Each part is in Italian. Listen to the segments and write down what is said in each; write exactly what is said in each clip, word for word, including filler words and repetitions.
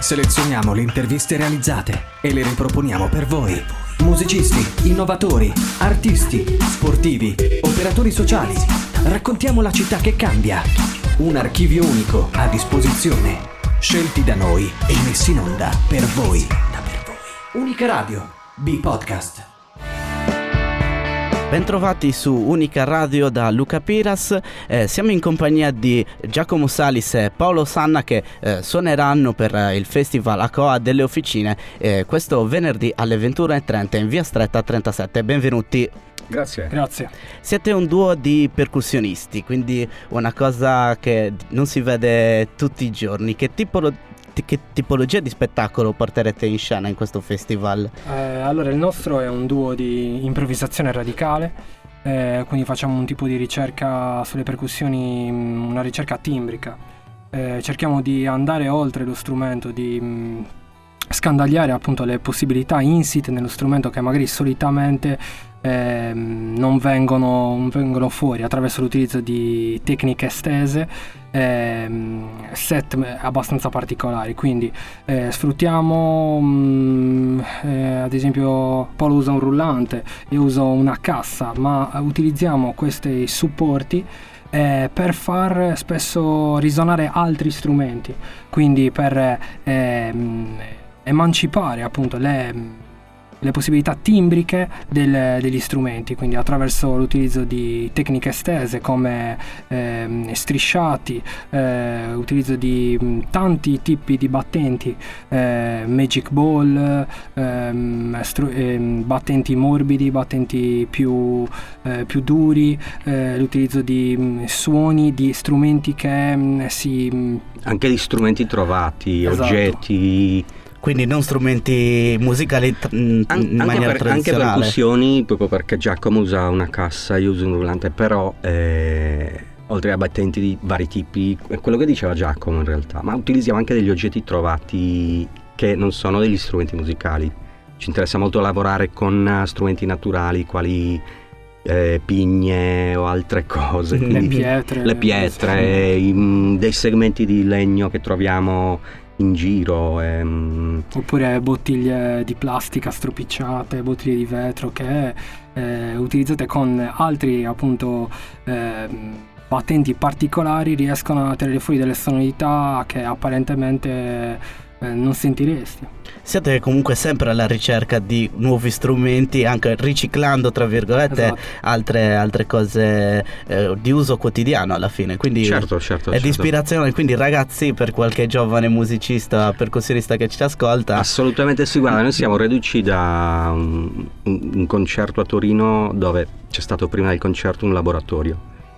Selezioniamo le interviste realizzate e le riproponiamo per voi. Musicisti, innovatori, artisti, sportivi, operatori sociali. Raccontiamo la città che cambia. Un archivio unico a disposizione. Scelti da noi e messi in onda per voi. Unica Radio, B-Podcast. Bentrovati su Unica Radio da Luca Piras, eh, siamo in compagnia di Giacomo Salis e Paolo Sanna che eh, suoneranno per eh, il festival A C O A delle Officine eh, questo venerdì alle ventuno e trenta in via Stretta trentasette. Benvenuti. Grazie. Grazie. Siete un duo di percussionisti, quindi una cosa che non si vede tutti i giorni. Che tipo Che tipologia di spettacolo porterete in scena in questo festival? Eh, allora, il nostro è un duo di improvvisazione radicale, eh, quindi facciamo un tipo di ricerca sulle percussioni, una ricerca timbrica. Eh, cerchiamo di andare oltre lo strumento, di mh, scandagliare appunto le possibilità insite nello strumento che magari solitamente eh, non vengono, non vengono fuori attraverso l'utilizzo di tecniche estese, eh, set abbastanza particolari. Quindi eh, sfruttiamo mh, eh, ad esempio Paolo usa un rullante, io uso una cassa, ma utilizziamo questi supporti Eh, per far spesso risuonare altri strumenti, quindi per eh, emancipare appunto le, le possibilità timbriche del, degli strumenti, quindi attraverso l'utilizzo di tecniche estese come eh, strisciati, eh, utilizzo di mh, tanti tipi di battenti, eh, magic ball, ehm, stru- ehm, battenti morbidi, battenti più, eh, più duri, eh, l'utilizzo di mh, suoni, di strumenti che mh, si... Mh, anche di strumenti trovati, esatto. oggetti... Quindi non strumenti musicali t- in An- maniera anche, per, anche tradizionale. percussioni, proprio perché Giacomo usa una cassa, io uso un rullante, però eh, oltre a battenti di vari tipi, è quello che diceva Giacomo in realtà, ma utilizziamo anche degli oggetti trovati che non sono degli strumenti musicali. Ci interessa molto lavorare con strumenti naturali quali eh, pigne o altre cose, le quindi pietre, le pietre, i, dei segmenti di legno che troviamo in giro, ehm. oppure bottiglie di plastica stropicciate, bottiglie di vetro che eh, utilizzate con altri appunto eh, battenti particolari riescono a tenere fuori delle sonorità che apparentemente eh, non sentiresti. Siete comunque sempre alla ricerca di nuovi strumenti, anche riciclando tra virgolette Esatto. altre, altre cose eh, di uso quotidiano alla fine, quindi Certo, certo, è certo. di ispirazione. Quindi ragazzi, per qualche giovane musicista, percussionista che ci ascolta, assolutamente sì. Guarda, noi siamo reduci da un, un, un concerto a Torino dove c'è stato prima del concerto un laboratorio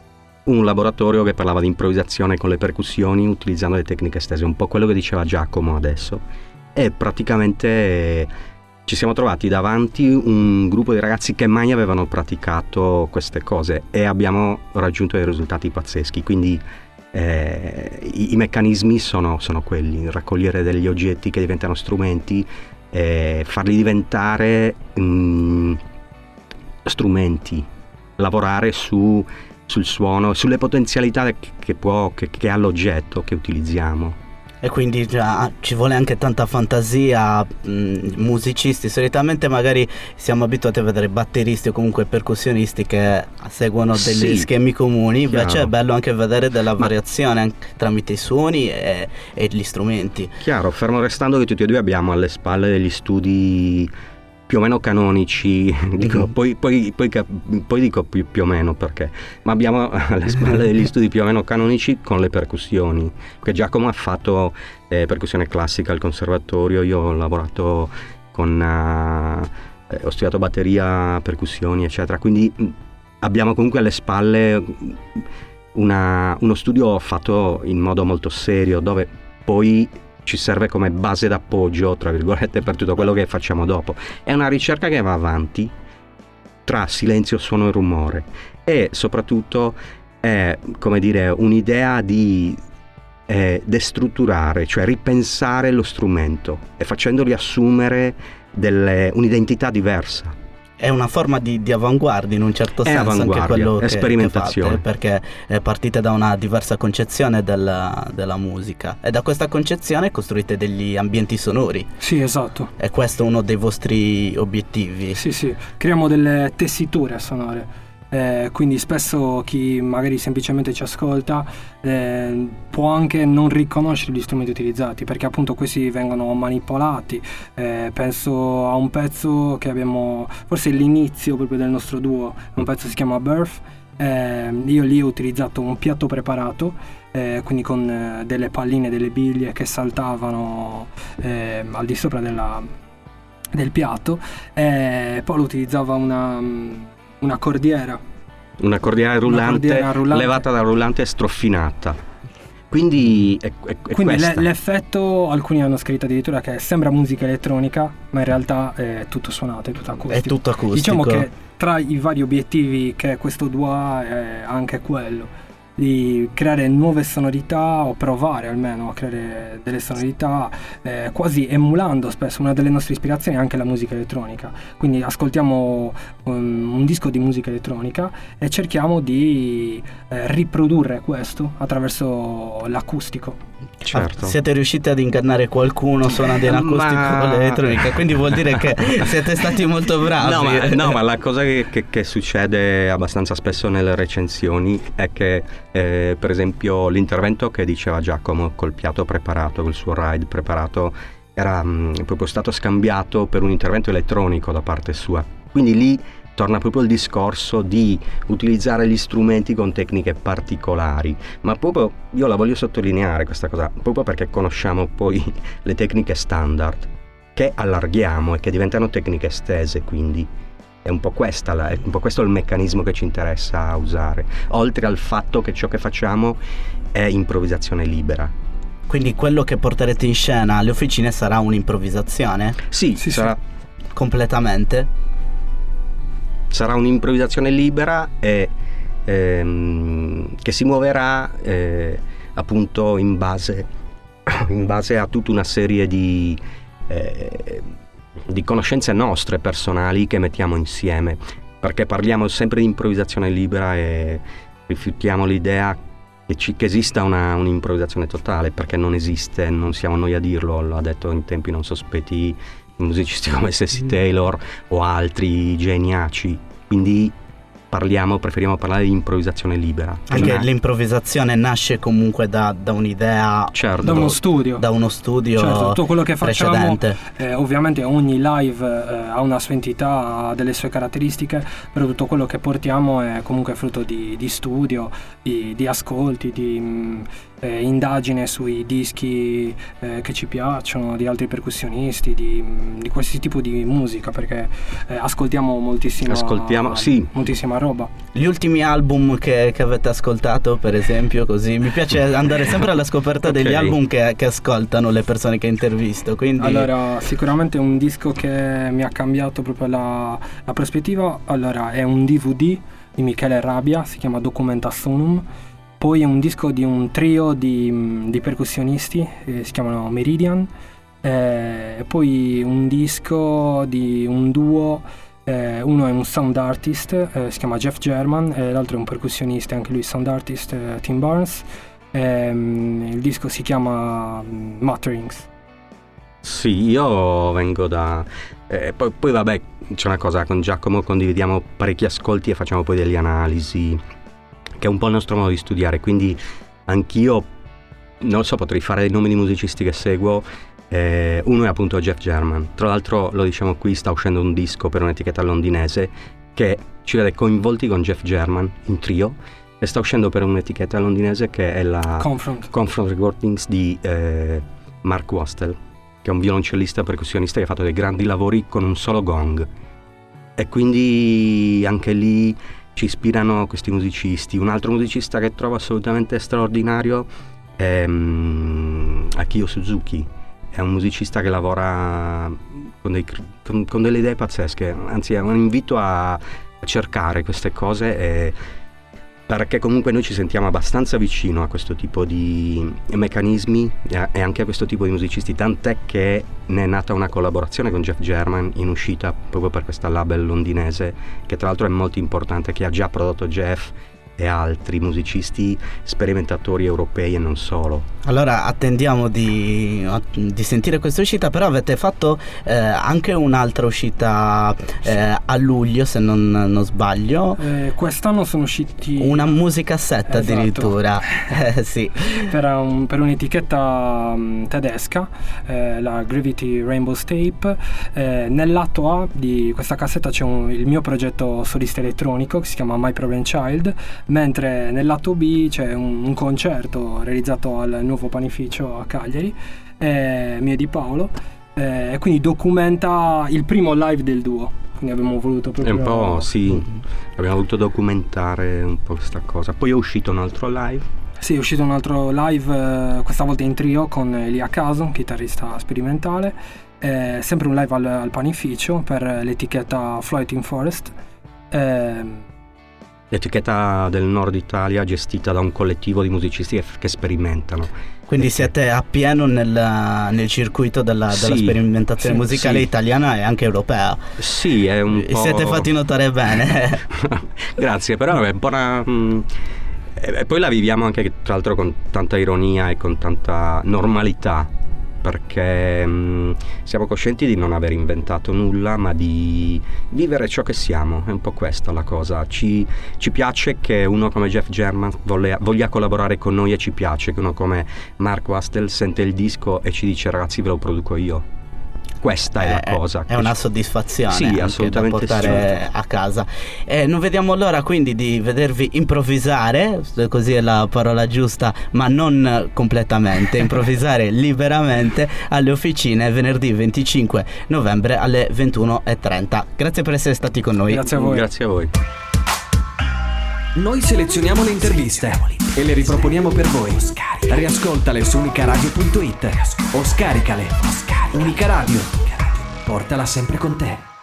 un laboratorio che parlava di improvvisazione con le percussioni utilizzando le tecniche estese, un po' quello che diceva Giacomo adesso. E praticamente eh, ci siamo trovati davanti un gruppo di ragazzi che mai avevano praticato queste cose e abbiamo raggiunto dei risultati pazzeschi. Quindi eh, i, i meccanismi sono, sono quelli: raccogliere degli oggetti che diventano strumenti e farli diventare mh, strumenti, lavorare su, sul suono, sulle potenzialità che, che, può, che, che ha l'oggetto che utilizziamo. e quindi già ci vuole anche tanta fantasia. Mh, musicisti solitamente magari siamo abituati a vedere batteristi o comunque percussionisti che seguono degli Sì, schemi comuni, invece chiaro. è bello anche vedere della Ma- variazione anche tramite i suoni e, e gli strumenti. Chiaro, fermo restando che tutti e due abbiamo alle spalle degli studi più o meno canonici, dico, Mhm. poi, poi, poi, cap- poi dico più, più o meno perché, ma abbiamo alle spalle degli studi più o meno canonici con le percussioni, perché Giacomo ha fatto eh, percussione classica al conservatorio, io ho lavorato con, uh, eh, ho studiato batteria, percussioni eccetera, quindi mh, abbiamo comunque alle spalle una, uno studio fatto in modo molto serio dove poi ci serve come base d'appoggio, tra virgolette, per tutto quello che facciamo dopo. È una ricerca che va avanti tra silenzio, suono e rumore e soprattutto è, come dire, un'idea di eh, destrutturare, cioè ripensare lo strumento e facendogli assumere delle, un'identità diversa. È una forma di, di avanguardia in un certo è senso, anche quello che, sperimentazione. che fate, perché eh, partite da una diversa concezione della, della musica e da questa concezione costruite degli ambienti sonori. Sì, esatto. E questo è uno dei vostri obiettivi. Sì, sì, creiamo delle tessiture sonore. Eh, quindi spesso chi magari semplicemente ci ascolta eh, può anche non riconoscere gli strumenti utilizzati, perché appunto questi vengono manipolati. Eh, penso a un pezzo che abbiamo, forse l'inizio proprio del nostro duo, un pezzo che si chiama Birth. Eh, io lì ho utilizzato un piatto preparato, eh, quindi con eh, delle palline, delle biglie che saltavano eh, al di sopra della, del piatto. Eh, Paolo utilizzava una Una cordiera. Una cordiera rullante, Una cordiera rullante levata dal rullante e stroffinata. Quindi è, è, è Quindi questa. Le, l'effetto, alcuni hanno scritto addirittura che sembra musica elettronica, ma in realtà è tutto suonato, è tutto acustico. È tutto acustico. Diciamo che tra i vari obiettivi che questo duo ha è anche quello di creare nuove sonorità, o provare almeno a creare delle sonorità, eh, quasi emulando spesso. Una delle nostre ispirazioni è anche la musica elettronica, quindi ascoltiamo un, un disco di musica elettronica e cerchiamo di eh, riprodurre questo attraverso l'acustico. Certo. Ah, siete riusciti ad ingannare qualcuno suonando in acustico Ma... con l'elettronica, quindi vuol dire che siete stati molto bravi. No, ma, no, ma la cosa che, che, che succede abbastanza spesso nelle recensioni è che eh, per esempio l'intervento che diceva Giacomo col piatto preparato, col suo ride preparato, era mh, proprio stato scambiato per un intervento elettronico da parte sua. Quindi lì torna proprio il discorso di utilizzare gli strumenti con tecniche particolari, ma proprio io la voglio sottolineare questa cosa, proprio perché conosciamo poi le tecniche standard che allarghiamo e che diventano tecniche estese, quindi è un po' questa la, è un po' questo il meccanismo che ci interessa usare, oltre al fatto che ciò che facciamo è improvvisazione libera. Quindi quello che porterete in scena alle officine sarà un'improvvisazione? Sì, Sì, sarà sì. Completamente? Sarà un'improvvisazione libera e ehm, che si muoverà eh, appunto in base, in base a tutta una serie di, eh, di conoscenze nostre personali che mettiamo insieme, perché parliamo sempre di improvvisazione libera e rifiutiamo l'idea che, ci, che esista una, un'improvvisazione totale, perché non esiste, non siamo noi a dirlo, l'ha detto in tempi non sospetti musicisti come Ceci Taylor o altri geniaci, quindi parliamo, preferiamo parlare di improvvisazione libera. Anche Na- l'improvvisazione nasce comunque da, da un'idea, certo. Da uno studio. da uno studio Certo, tutto quello che facciamo, precedente. eh, ovviamente ogni live eh, ha una sua entità, ha delle sue caratteristiche, però tutto quello che portiamo è comunque frutto di, di studio, di, di ascolti, di mh, eh, indagine sui dischi eh, che ci piacciono, di altri percussionisti, di, mh, di qualsiasi tipo di musica, perché eh, ascoltiamo moltissima, Ascoltiamo, sì. moltissima roba. Gli ultimi album che, che avete ascoltato, per esempio, così mi piace andare sempre alla scoperta degli Ok. album che, che ascoltano le persone che intervisto, quindi Allora, sicuramente un disco che mi ha cambiato proprio la, la prospettiva, allora è un D V D di Michele Rabbia, si chiama Documenta Sonum. Poi è un disco di un trio di, di percussionisti, eh, si chiamano Meridian. Eh, e poi un disco di un duo, eh, uno è un sound artist, eh, si chiama Jeff German, e l'altro è un percussionista, anche lui sound artist, eh, Tim Barnes. Ehm, il disco si chiama mm, Mutterings. Sì, io vengo da... Eh, poi, poi vabbè, c'è una cosa, con Giacomo condividiamo parecchi ascolti e facciamo poi delle analisi, che è un po' il nostro modo di studiare, quindi anch'io, non lo so, potrei fare dei nomi di musicisti che seguo. Eh, uno è appunto Jeff German, tra l'altro lo diciamo qui, sta uscendo un disco per un'etichetta londinese che ci vede coinvolti con Jeff German in trio, e sta uscendo per un'etichetta londinese che è la Confront. Confront Recordings di eh, Mark Wastel, che è un violoncellista percussionista che ha fatto dei grandi lavori con un solo gong, e quindi anche lì ci ispirano questi musicisti. Un altro musicista che trovo assolutamente straordinario è um, Akio Suzuki. È un musicista che lavora con, dei, con, con delle idee pazzesche, anzi è un invito a cercare queste cose e perché comunque noi ci sentiamo abbastanza vicino a questo tipo di meccanismi e anche a questo tipo di musicisti, tant'è che ne è nata una collaborazione con Jeff German in uscita proprio per questa label londinese, che tra l'altro è molto importante, che ha già prodotto Jeff e altri musicisti sperimentatori europei e non solo. Allora attendiamo di, di sentire questa uscita, però avete fatto eh, anche un'altra uscita eh, a luglio, se non, non sbaglio. Eh, quest'anno sono usciti una musicassetta, esatto, addirittura. eh, sì. per, un, per un'etichetta um, tedesca, eh, la Gravity Rainbows Tape. Eh, nel lato A di questa cassetta c'è un, il mio progetto solista elettronico che si chiama My Problem Child, mentre nel lato B c'è un, un concerto realizzato al nuovo panificio a Cagliari, eh, mio e di Paolo, e eh, quindi documenta il primo live del duo. Quindi abbiamo voluto proprio... È un po', sì, abbiamo voluto documentare un po' questa cosa. Poi è uscito un altro live. Sì, è uscito un altro live, eh, questa volta in trio con Elia Caso, un chitarrista sperimentale, eh, sempre un live al, al panificio per l'etichetta Floating Forest. Eh, L'etichetta del nord Italia gestita da un collettivo di musicisti che, che sperimentano. Quindi siete a pieno nel, nel circuito della, sì, della sperimentazione sì, musicale sì. italiana e anche europea. Sì, è un po'... Siete fatti notare bene. Grazie, però è un po' una... Mh, e poi la viviamo anche tra l'altro con tanta ironia e con tanta normalità, perché mh, siamo coscienti di non aver inventato nulla, ma di vivere ciò che siamo. È un po' questa la cosa. Ci, ci piace che uno come Jeff German voglia, voglia collaborare con noi, e ci piace che uno come Mark Wastel sente il disco e ci dice: ragazzi, ve lo produco io. Questa è, è la cosa. È una soddisfazione, sì, anche assolutamente, da portare sì. a casa. E non vediamo l'ora quindi di vedervi improvvisare, così è la parola giusta, ma non completamente, improvvisare liberamente alle Officine venerdì venticinque novembre alle ventuno e trenta. Grazie per essere stati con noi. Grazie a voi. Grazie a voi. Noi selezioniamo le interviste e le riproponiamo per voi. Riascoltale su unicaradio punto it o scaricale. Unica Radio, portala sempre con te.